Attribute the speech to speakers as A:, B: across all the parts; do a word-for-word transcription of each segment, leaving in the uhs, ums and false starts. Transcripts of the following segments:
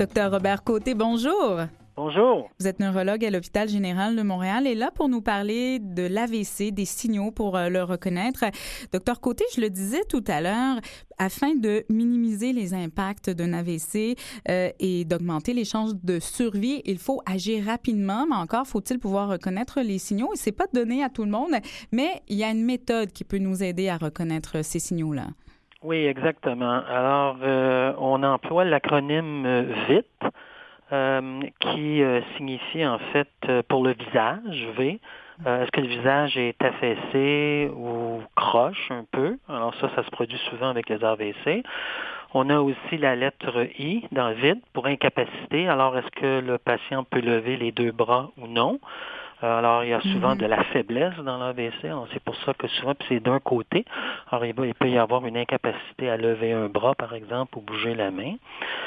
A: Docteur Robert Côté, bonjour.
B: Bonjour.
A: Vous êtes neurologue à l'Hôpital général de Montréal et là pour nous parler de l'A V C, des signaux pour euh, le reconnaître. Docteur Côté, je le disais tout à l'heure, afin de minimiser les impacts d'un A V C euh, et d'augmenter les chances de survie, il faut agir rapidement, mais encore faut-il pouvoir reconnaître les signaux. Et c'est pas donné à tout le monde, mais il y a une méthode qui peut nous aider à reconnaître ces signaux-là.
B: Oui, exactement. Alors, euh, on emploie l'acronyme euh, VIT. Euh, qui euh, signifie en fait euh, pour le visage, V. Euh, est-ce que le visage est affaissé ou croche un peu? Alors ça, ça se produit souvent avec les A V C. On a aussi la lettre I dans vide pour incapacité. Alors, est-ce que le patient peut lever les deux bras ou non? Alors, il y a souvent mm-hmm. de la faiblesse dans l'A V C. Alors, c'est pour ça que souvent, puis c'est d'un côté. Alors, il, va, il peut y avoir une incapacité à lever un bras, par exemple, ou bouger la main.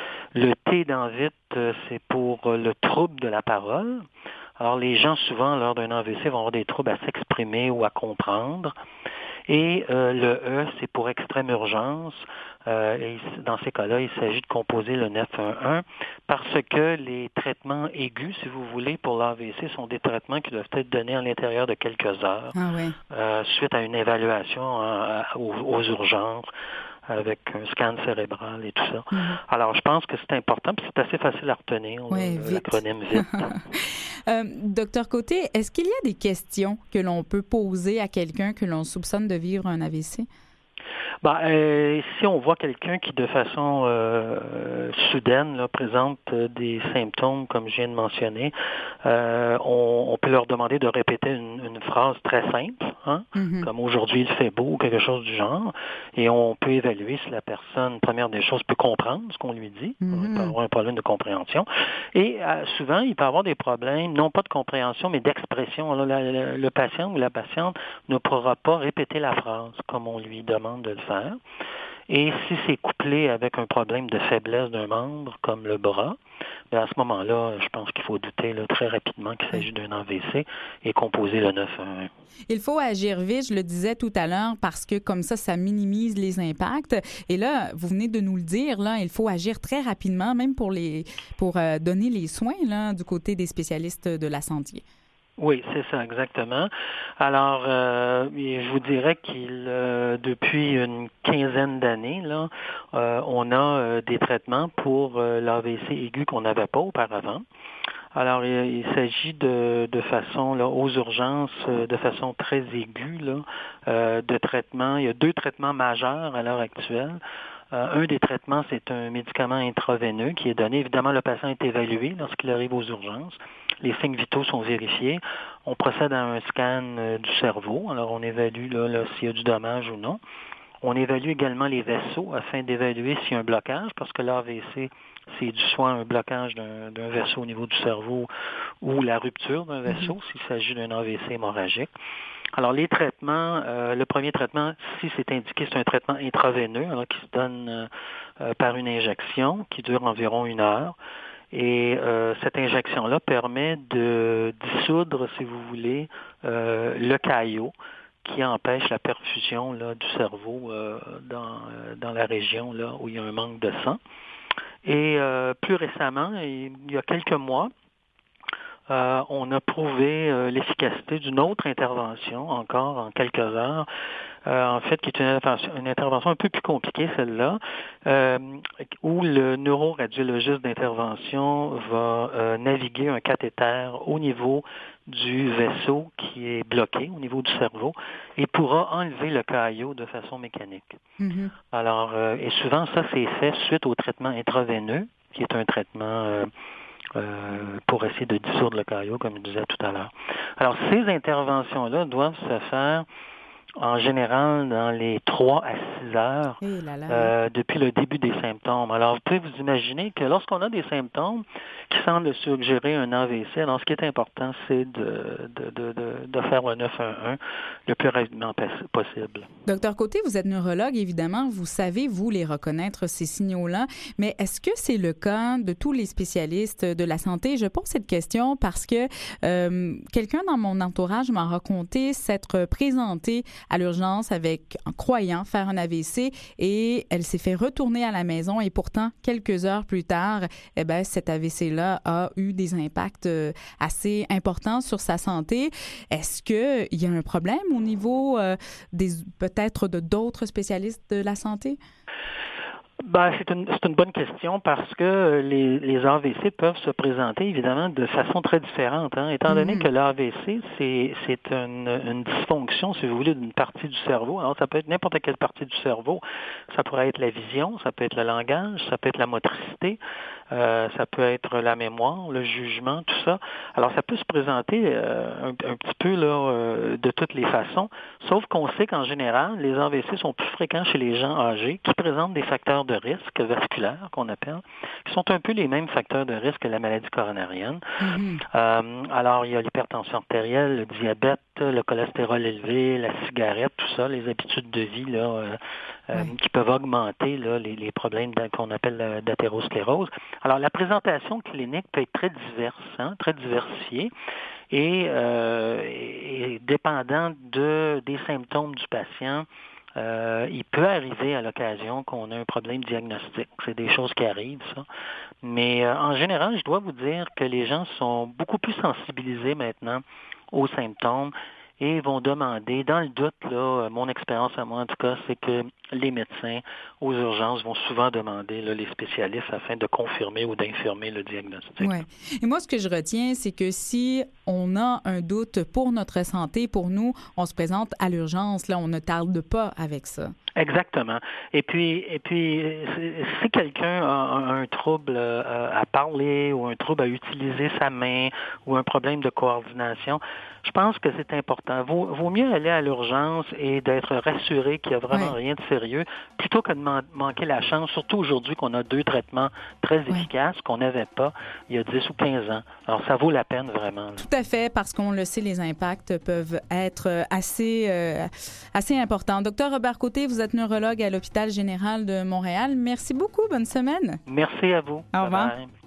B: Le T dans vite, c'est pour le trouble de la parole. Alors, les gens, souvent, lors d'un A V C, vont avoir des troubles à s'exprimer ou à comprendre. Et euh, le E, c'est pour extrême urgence. Euh, et dans ces cas-là, il s'agit de composer le neuf un un parce que les traitements aigus, si vous voulez, pour l'A V C, sont des traitements qui doivent être donnés à l'intérieur de quelques heures,
A: ah oui.
B: euh, suite à une évaluation euh, aux, aux urgences, avec un scan cérébral et tout ça. Mm-hmm. Alors, je pense que c'est important, puis c'est assez facile à retenir,
A: oui,
B: le, l'acronyme VIT.
A: euh, Docteur Côté, est-ce qu'il y a des questions que l'on peut poser à quelqu'un que l'on soupçonne de vivre un A V C?
B: Ben, euh, si on voit quelqu'un qui, de façon euh, soudaine, là, présente euh, des symptômes, comme je viens de mentionner, euh, on, on peut leur demander de répéter une, une phrase très simple, hein, mm-hmm. comme « aujourd'hui il fait beau » ou quelque chose du genre, et on peut évaluer si la personne, première des choses, peut comprendre ce qu'on lui dit, mm-hmm. il peut avoir un problème de compréhension, et euh, souvent, il peut avoir des problèmes, non pas de compréhension, mais d'expression. Alors, la, la, le patient ou la patiente ne pourra pas répéter la phrase comme on lui demande de le faire. Et si c'est couplé avec un problème de faiblesse d'un membre, comme le bras, bien à ce moment-là, je pense qu'il faut douter là, très rapidement qu'il s'agit d'un A V C et composer le neuf un un.
A: Il faut agir vite, je le disais tout à l'heure, parce que comme ça, ça minimise les impacts. Et là, vous venez de nous le dire, là, il faut agir très rapidement, même pour, les, pour euh, donner les soins là, du côté des spécialistes de la santé.
B: Oui, c'est ça, exactement. Alors, euh, je vous dirais qu'il, euh, depuis une quinzaine d'années, là, euh, on a euh, des traitements pour euh, l'A V C aigu qu'on n'avait pas auparavant. Alors, il, il s'agit de, de façon, là, aux urgences, euh, de façon très aiguë, là, euh, de traitements. Il y a deux traitements majeurs à l'heure actuelle. Euh, un des traitements, c'est un médicament intraveineux qui est donné. Évidemment, le patient est évalué lorsqu'il arrive aux urgences. Les signes vitaux sont vérifiés. On procède à un scan euh, du cerveau. Alors, on évalue là, là, s'il y a du dommage ou non. On évalue également les vaisseaux afin d'évaluer s'il y a un blocage, parce que l'A V C, c'est du soit un blocage d'un, d'un vaisseau au niveau du cerveau ou la rupture d'un vaisseau, mm-hmm. s'il s'agit d'un A V C hémorragique. Alors, les traitements, euh, le premier traitement, si c'est indiqué, c'est un traitement intraveineux, alors qui se donne euh, euh, par une injection qui dure environ une heure. Et euh, cette injection-là permet de dissoudre, si vous voulez, euh, le caillot qui empêche la perfusion là, du cerveau euh, dans, euh, dans la région là, où il y a un manque de sang. Et euh, plus récemment, il y a quelques mois, Euh, on a prouvé euh, l'efficacité d'une autre intervention, encore en quelques heures, euh, en fait, qui est une intervention, une intervention un peu plus compliquée, celle-là, euh, où le neuroradiologiste d'intervention va euh, naviguer un cathéter au niveau du vaisseau qui est bloqué, au niveau du cerveau, et pourra enlever le caillot de façon mécanique. Mm-hmm. Alors, euh, et souvent, ça, c'est fait suite au traitement intraveineux, qui est un traitement... Euh, Euh, pour essayer de dissoudre le caillot, comme je disais tout à l'heure. Alors, ces interventions-là doivent se faire en général dans les trois à six heures
A: hey là là.
B: Euh, depuis le début des symptômes. Alors, vous pouvez vous imaginer que lorsqu'on a des symptômes qui semblent suggérer un A V C, alors ce qui est important, c'est de, de, de, de, de faire le neuf un un le plus rapidement possible.
A: Docteur Côté, vous êtes neurologue, évidemment, vous savez, vous, les reconnaître, ces signaux-là, mais est-ce que c'est le cas de tous les spécialistes de la santé? Je pose cette question parce que euh, quelqu'un dans mon entourage m'a raconté s'être présenté à l'urgence avec, en croyant faire un A V C et elle s'est fait retourner à la maison et pourtant, quelques heures plus tard, eh bien, cet A V C-là a eu des impacts assez importants sur sa santé. Est-ce qu'il y a un problème au niveau euh, des peut-être de d'autres spécialistes de la santé?
B: Ben, c'est une, c'est une bonne question parce que les, les A V C peuvent se présenter évidemment de façon très différente. Hein. Étant donné mm-hmm. que l'A V C, c'est, c'est une, une dysfonction, si vous voulez, d'une partie du cerveau. Alors, ça peut être n'importe quelle partie du cerveau. Ça pourrait être la vision, ça peut être le langage, ça peut être la motricité, euh, ça peut être la mémoire, le jugement, tout ça. Alors, ça peut se présenter euh, un, un petit peu là, euh, de toutes les façons, sauf qu'on sait qu'en général, les A V C sont plus fréquents chez les gens âgés qui présentent des facteurs de risque vasculaire qu'on appelle, qui sont un peu les mêmes facteurs de risque que la maladie coronarienne. Mm-hmm. Euh, alors, il y a l'hypertension artérielle, le diabète, le cholestérol élevé, la cigarette, tout ça, les habitudes de vie là, euh, euh, oui. qui peuvent augmenter là, les, les problèmes qu'on appelle d'athérosclérose. Alors, la présentation clinique peut être très diverse, hein, très diversifiée. Et, euh, et dépendant de, des symptômes du patient, Euh, il peut arriver à l'occasion qu'on ait un problème diagnostique. C'est des choses qui arrivent, ça. Mais euh, en général, je dois vous dire que les gens sont beaucoup plus sensibilisés maintenant aux symptômes et vont demander, dans le doute, là, mon expérience à moi en tout cas, c'est que les médecins aux urgences vont souvent demander là, les spécialistes afin de confirmer ou d'infirmer le diagnostic.
A: Oui. Et moi, ce que je retiens, c'est que si on a un doute pour notre santé, pour nous, on se présente à l'urgence, là, on ne tarde pas avec ça.
B: Exactement. Et puis, et puis, si quelqu'un a un trouble à parler ou un trouble à utiliser sa main ou un problème de coordination, je pense que c'est important. Vaut, vaut mieux aller à l'urgence et d'être rassuré qu'il n'y a vraiment oui. rien de sérieux, plutôt que de man- manquer la chance, surtout aujourd'hui qu'on a deux traitements très oui. efficaces qu'on n'avait pas il y a dix ou quinze ans. Alors, ça vaut la peine vraiment. Là.
A: Tout à fait, parce qu'on le sait, les impacts peuvent être assez, euh, assez importants. Docteur Robert Côté, vous êtes neurologue à l'Hôpital général de Montréal. Merci beaucoup. Bonne semaine.
B: Merci à vous.
A: Au revoir.
B: Bye bye.